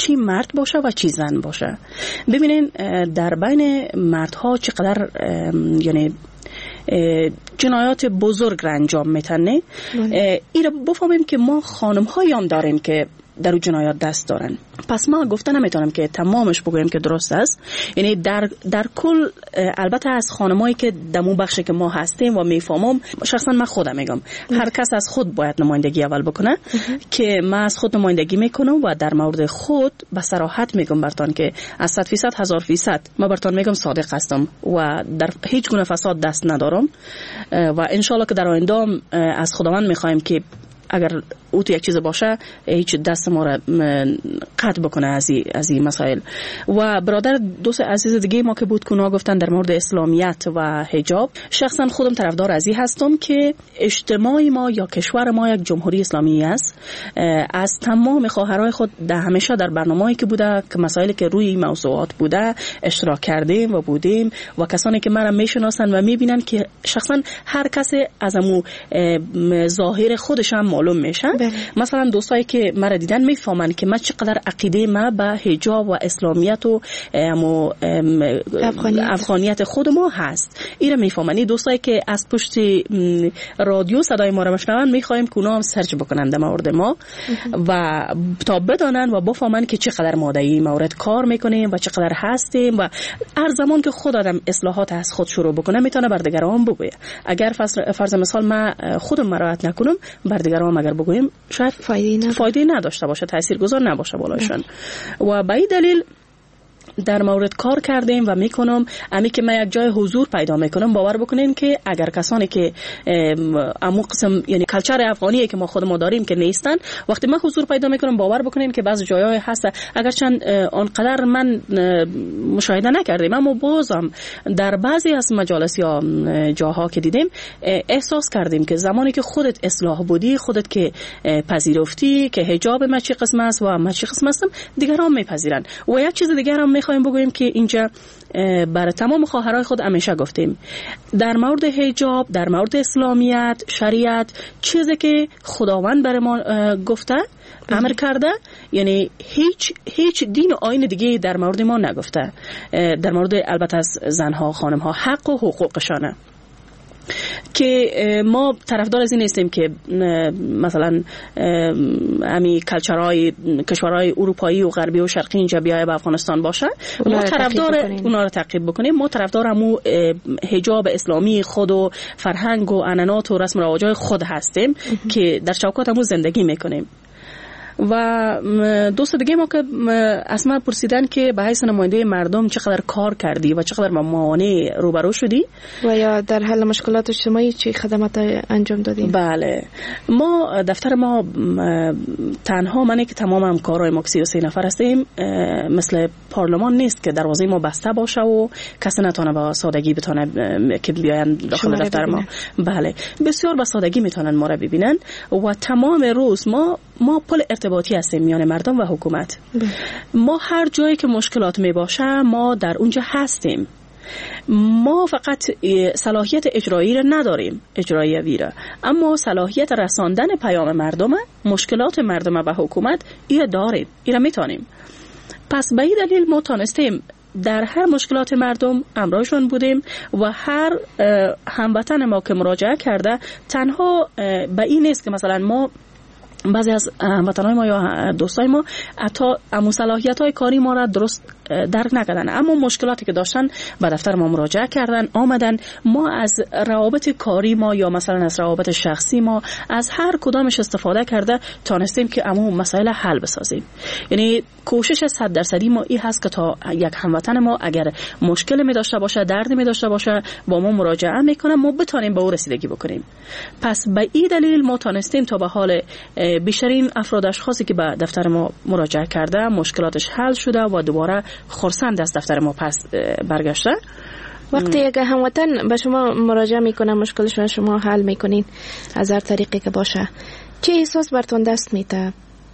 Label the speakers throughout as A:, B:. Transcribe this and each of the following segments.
A: چی مرد باشه و چی زن باشه. ببینین در بین مردها چقدر یعنی جنایات بزرگ را انجام میتنه. این را بفهمیم که ما خانم هایی هم داریم که در اون جنایات دست دارن. پس ما گفته نمیتونم که تمامش بگویم که درست است. یعنی در کل البته از خانمایی که دمو بخشی که ما هستیم و میفهمم، شخصا من خودم میگم هر کس از خود باید نمایندگی اول بکنه که من از خود نمایندگی میکنم و در مورد خود به صراحت میگم برتان که از 100% 1000% ما برتان میگم صادق هستم و در هیچ گونه فساد دست ندارم و انشالله که در آینده از خداوند میخوایم که اگر او تو یک چیز باشه هیچ دست ما را قطع بکنه از این مسائل. و برادر دوست عزیز دیگه ما که بود کنا گفتن در مورد اسلامیت و حجاب، شخصا خودم طرفدار از این هستم که اجتماع ما یا کشور ما یک جمهوری اسلامی است. از تمام خواهرای خود همیشه در برنامه‌ای که بوده که مسائلی که روی این موضوعات بوده اشتراک کردیم و بودیم و کسانی که مرا میشناسن و میبینن که شخصا هر کسی از امو ظاهر خودش هم معلوم میشه. مثلا دوستایی که مرا دیدن میفهمن که من چقدر عقیده ما به حجاب و اسلامیت و افغانیت خود ما هست. اینا میفهمن. این دوستایی که از پشت رادیو صدای ما را میشنون میخوایم که اونا هم سرچ بکنن در مورد ما و تا بدانن و بفهمن که چقدر ما در این مورد کار میکنیم و چقدر هستیم و هر زمان که خود آدم اصلاحات از خود شروع بکنه میتونه بر دیگران بگویه. اگر فرض مثال من خودم مراعات نکنم بر دیگران اگر بگویم شاید فایده نداشته باشه، تاثیرگذار نباشه بالایشان. و به این دلیل در مورد کار کردیم و میکنم امی که من یک جای حضور پیدا میکنم باور بکنین که اگر کسانی که امو قسم یعنی کلچر افغانیه که ما خود ما داریم که نیستن، وقتی من حضور پیدا میکنم باور بکنین که بعضی جایای هست اگرچند آنقدر من مشاهده نکردیم اما بازم در بعضی از مجالس یا جاها که دیدیم احساس کردیم که زمانی که خودت اصلاح بودی، خودت که پذیرفتی که حجاب ما چی قسم است و ما چی قسم هستم، دیگران میپذیرن. و یک چیز دیگر هم میخوایم بگویم که اینجا برای تمام خواهرای خود همیشه گفتیم در مورد حجاب، در مورد اسلامیت، شریعت، چیزی که خداوند برای ما گفته امر کرده، یعنی هیچ دین و آیین دیگه در مورد ما نگفته. در مورد البته از زنها، خانمها حق و حقوقشانه که ما طرفدار از این نیستیم که مثلا امی کلچرهای کشورهای اروپایی و غربی و شرقی اینجا بیای به افغانستان باشه، ما طرفدار اونا رو تعقیب بکنیم. ما طرفدار همو حجاب اسلامی خود و فرهنگ و عنعنات و رسم و رواج‌های خود هستیم که در چوکات همو زندگی میکنیم. و دوست دیگه ما که از من پرسیدن که به حیث نماینده مردم چقدر کار کردی و چقدر موانع روبرو شدی
B: و یا در حل مشکلات اجتماعی چه خدمات انجام دادیم.
A: بله، ما دفتر ما تنها منی که تمام همکارای ما که 33 نفر هستیم مثل پارلمان نیست که دروازه ما بسته باشه و کسی نتونه با سادگی بتونه که بیاین داخل دفتر ما. بله، بسیار با سادگی میتونن ما را ببینن و تمام روز ما پل ارتباطی هستیم میان مردم و حکومت. ما هر جایی که مشکلات می باشه ما در اونجا هستیم. ما فقط صلاحیت اجرایی را نداریم، اجرایی را، اما صلاحیت رساندن پیام مردم، مشکلات مردم و حکومت این داریم، این را میتونیم. پس به این دلیل ما تانستیم در هر مشکلات مردم همراهشون بودیم و هر هموطن ما که مراجعه کرده تنها به این نیست که مثلا ما بعضی از هموطنان ما یا دوستای ما حتی صلاحیت‌های کاری ما را درست درک نکردن، اما مشکلاتی که داشتن به دفتر ما مراجعه کردن، آمدن. ما از روابط کاری ما یا مثلا از روابط شخصی ما از هر کدامش استفاده کرده تانستیم که مسائل حل بسازیم. یعنی کوشش 100% ما این هست که تا یک هموطن ما اگر مشکل می داشته باشه، دردی می داشته باشه، با ما مراجعه میکنه، ما بتونیم به او رسیدگی بکنیم. پس به این دلیل ما تانستیم تا به حال بیشترین افراد اشخاصی که به دفتر ما مراجعه کرده مشکلاتش حل شده و دوباره خرسند از دفتر ما پس برگشته.
B: وقتی یک هموطن به شما مراجعه میکنه، مشکلش رو شما حل میکنین از هر طریقی که باشه، چه احساس براتون دست میده؟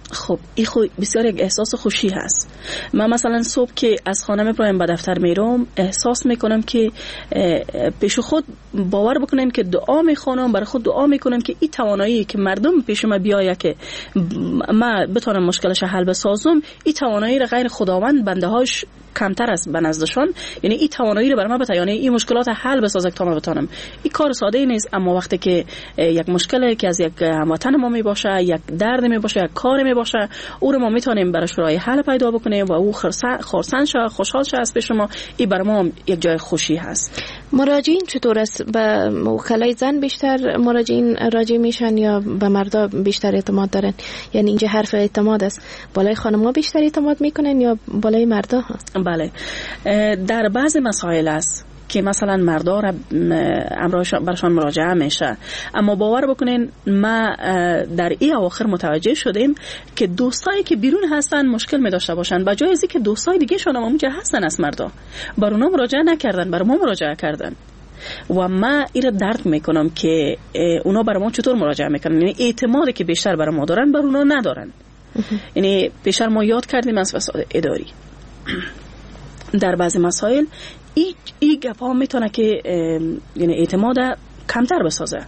A: خب این بسیار یک احساس خوشی هست. من مثلا صبح که از خانه میپرایم به دفتر میرم، احساس میکنم که پیش خود باور بکنن که دعا میخوانم، برای خود دعا میکنم که این توانایی که مردم پیش ما بیایه که من بتونم مشکلش حل بسازم، این توانایی را غیر خداوند بنده هاش کمتر است به نزدشان. یعنی این توانایی رو برای ما بده، یعنی این مشکلات حل بسازه تا ما بتونم. این کار ساده نیست، اما وقتی که یک مشکلی که از یک هموطن ما می باشه، یک درد می باشه، یک کار می باشه، او رو ما میتونیم براش راه حل پیدا بکنیم و او خرسند شه، خوشحال شه از پیش ما. این برای ما یک جای خوشی هست.
B: مراجعین چطور است؟ به وکلای زن بیشتر مراجعین راجع میشن یا به مردا بیشتر اعتماد دارن؟ یعنی اینجا حرف اعتماد است، بالای خانم‌ها بیشتر اعتماد میکنن یا بالای مردا ها؟
A: بله، در بعض مسائل است که مثلا مردا را برشان مراجعه میشه، اما باور بکنین ما در این اواخر متوجه شدیم که دوستایی که بیرون هستن مشکل می داشته باشن، بجای از اینکه دوستای دیگه شون اونجا هستن از مردا بر اونا مراجعه نکردن، بر ما مراجعه کردن. و ما این درک میکنم که اونا بر ما چطور مراجعه میکنن، یعنی اعتمادی که بیشتر بر ما دارن بر اونا ندارن. یعنی بیشتر ما یاد کردیم از فساد اداری در بعضی مسائل این گپا میتونه که یعنی اعتماد کمتر بسازه.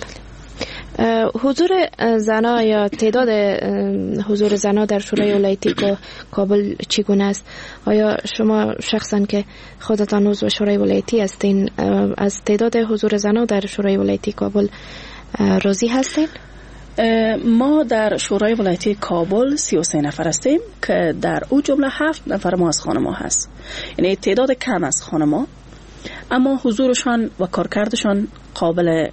B: حضور زنا یا تعداد حضور زنا در شورای ولایتی کابل چگونه است؟ آیا شما شخصا که خودتان عضو شورای ولایتی هستین از تعداد حضور زنا در شورای ولایتی کابل راضی هستین؟
A: ما در شورای ولایتی کابل 33 نفر هستیم که در او جمله 7 نفر ما از خانما هست. یعنی تعداد کم از خانما، اما حضورشان و کارکردشان قابل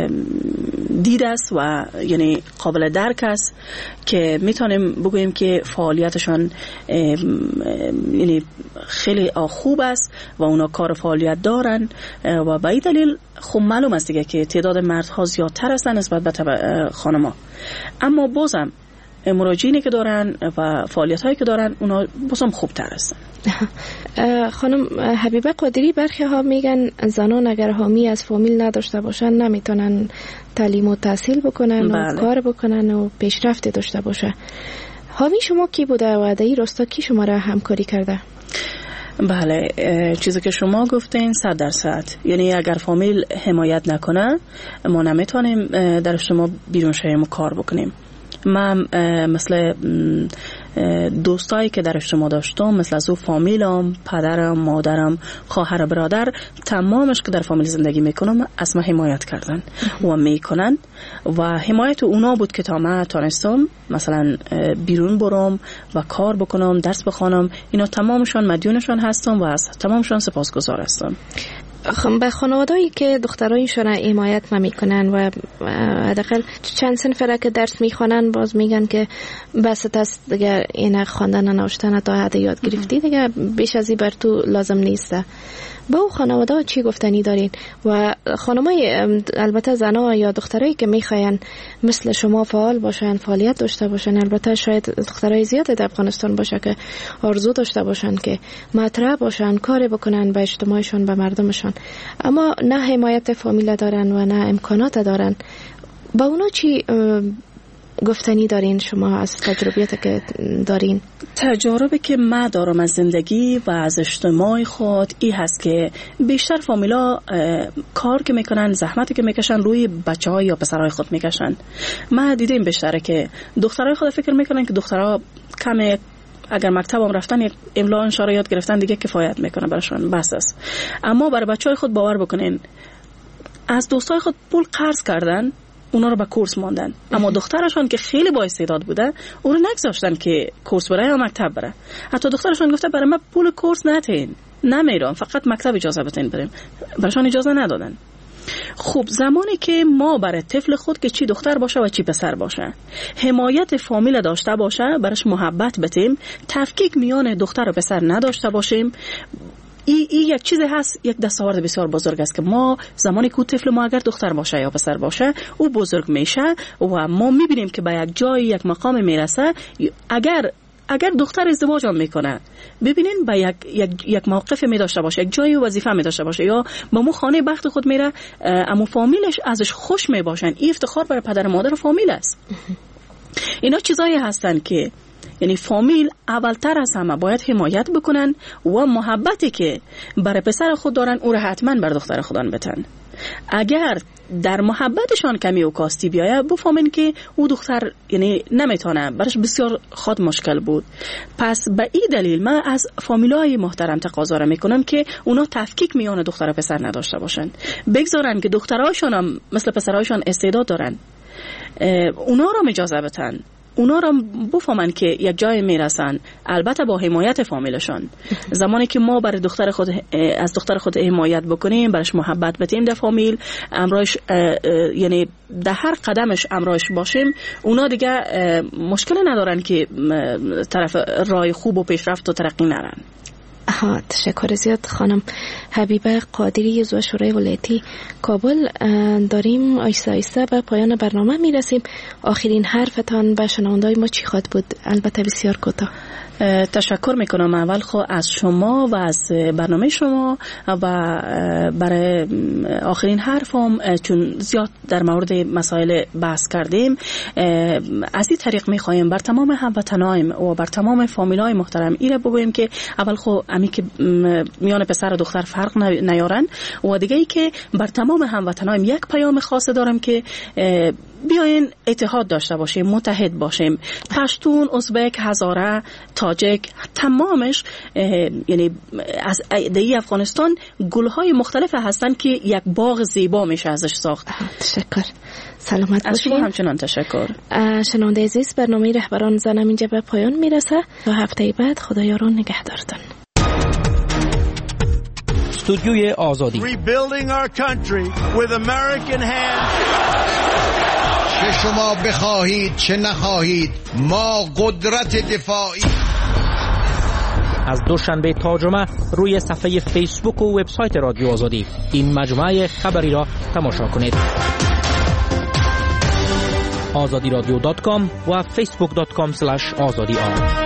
A: دید است و یعنی قابل درک است که میتونیم بگوییم که فعالیتشان یعنی خیلی خوب است و اونا کار فعالیت دارن و به این دلیل خب معلوم است دیگه که تعداد مردها زیادتر هستن نسبت به خانم‌ها. اما بازم مراجعینی که دارن و فعالیت‌هایی که دارن اونا بازم خوبتر هستن.
B: خانم حبیبه قادری، برخی ها میگن زنان اگر حامی از فامیل نداشته باشن نمیتونن تعلیم و تحصیل بکنن و کار بکنن و پیشرفت داشته باشه. حامی شما کی بوده و در این راستا کی شما را همکاری کرده؟
A: بله، چیزی که شما گفتین 100%. یعنی اگر فامیل حمایت نکنه ما نمیتونیم در شما بیرون شهرمون کار بکنیم. من مثل دوستایی که در اجتماع داشتم، مثل از او فامیلم، پدرم، مادرم، خواهر، برادر، تمامش که در فامیل زندگی میکنم از ما حمایت کردن و میکنن و حمایت اونا بود که تا من تانستم مثلا بیرون برم و کار بکنم، درس بخوانم. اینا تمامشان مدیونشان هستم و از تمامشان سپاسگزار هستم.
B: به خانوادهایی که دخترایشون حمایت نمیکنن و حداقل چند صنف را که درس میخوانن باز میگن که بس است دیگه، این خواندن و نوشتن تا حد یاد گرفتی دیگه، بیش از این بر تو لازم نیسته، با او خانواده چی گفتنی دارین؟ و خانمای البته زنا یا دخترایی که میخواین مثل شما فعال باشن، فعالیت داشته باشن، البته شاید دخترای زیاد در افغانستان باشه که آرزو داشته باشن که مطرح باشن، کاری بکنن به اجتماعشون، به مردمشون، اما نه حمایت فامیل دارن و نه امکانات دارن، با اونا چی گفتنی دارین شما از تجربیات که دارین؟
A: تجربه که من دارم از زندگی و از اجتماع خود این هست که بیشتر فامیلا کار که میکنن، زحمتی که میکشن روی بچه های یا پسرهای خود میکشن. من دیدیم بیشتره که دخترهای خود فکر میکنن که دخترها کمه، اگر مکتب هم رفتن یک املا انشاره یاد گرفتن دیگه کفایت میکنه براشون، بس است. اما برای بچهای خود باور بکنین از دوستای خود پول قرض کردن، اونا رو به کورس ماندن، اما دخترشون که خیلی با استعداد بوده او رو نگذاشتن که کورس بره یا مکتب بره. حتی دخترشون گفته برای من پول کورس نتین، نمیرم، فقط مکتب اجازه بتین بریم، براشون اجازه ندادن. خوب زمانی که ما برای طفل خود که چی دختر باشه و چی پسر باشه حمایت فامیل داشته باشه، براش محبت بتیم، تفکیک میان دختر و پسر نداشته باشیم، این یک چیز هست، یک دستاورد بسیار بزرگ است که ما زمانی که طفل ما اگر دختر باشه یا پسر باشه او بزرگ میشه و ما میبینیم که به یک جای یک مقام میرسه. اگر دختر ازدواج هم میکنه ببینین به یک موقف می داشته باشه، یک جای وظیفه می داشته باشه یا به مو خانه بخت خود میره، اما فامیلش ازش خوش می باشن، این افتخار برای پدر و مادر و فامیل است. اینا چیزایی هستن که یعنی فامیل اولتر از همه باید حمایت بکنن و محبتی که برای پسر خود دارن او را حتما بر دختر خودان بتن. اگر در محبتشان کمی و کاستی بیایه بفهمین که او دختر یعنی نمیتونه، برش بسیار خود مشکل بود. پس به این دلیل من از فامیلای محترم تقاضا را میکنم که اونا تفکیک میان دختر و پسر نداشته باشن، بگذارن که دخترهاشون هم مثل پسرهاشون استعداد دارن، اونا را اجازه بدن، اونا را بفهمن که یک جای میرسن، البته با حمایت فامیلشان. زمانی که ما برای دختر خود از دختر خود حمایت بکنیم، برش محبت بدیم در فامیل، امرایش یعنی در هر قدمش امرایش باشیم، اونا دیگه مشکل ندارن که طرف راه خوب و پیشرفت و ترقی نرن.
B: تشکر زیاد خانم حبیبه قادری، عضو شورای ولایتی کابل. داریم آیسته آیسته به پایان برنامه میرسیم. آخرین حرفتان به شنوندای ما چی خواد بود؟ البته بسیار کوتاه.
A: تشکر میکنم اول خو از شما و از برنامه شما و برای آخرین حرفم، چون زیاد در مورد مسائل بحث کردیم، از این طریق میخوایم بر تمام هموطنایم و بر تمام فامیلای محترم ایره بگویم که اول خو امی که میان پسر و دختر فرق نیارن، و دیگه ای که بر تمام هموطنایم یک پیام خاص دارم که بیاین اتحاد داشته باشیم، متحد باشیم. پشتون، ازبک، هزاره، تاجک، تمامش یعنی از ایده افغانستان گلهای مختلف هستن که یک باغ زیبا میشه ازش ساخت.
B: تشکر. سلامت
A: از شما
B: باشین.
A: همچنان تشکر.
B: شنونده عزیز، برنامه رهبران زنم اینجا به پایان میرسه. تا هفته بعد خدا یارون نگهدارتون.
C: استودیوی آزادی.
D: Rebuilding our country with American hands.
E: چه شما بخواهید چه نخواهید، ما قدرت دفاعی.
C: از دوشنبه تا جمعه روی صفحه فیسبوک و وبسایت رادیو آزادی این مجموعه خبری را تماشا کنید. azadiradio.com و facebook.com/azadi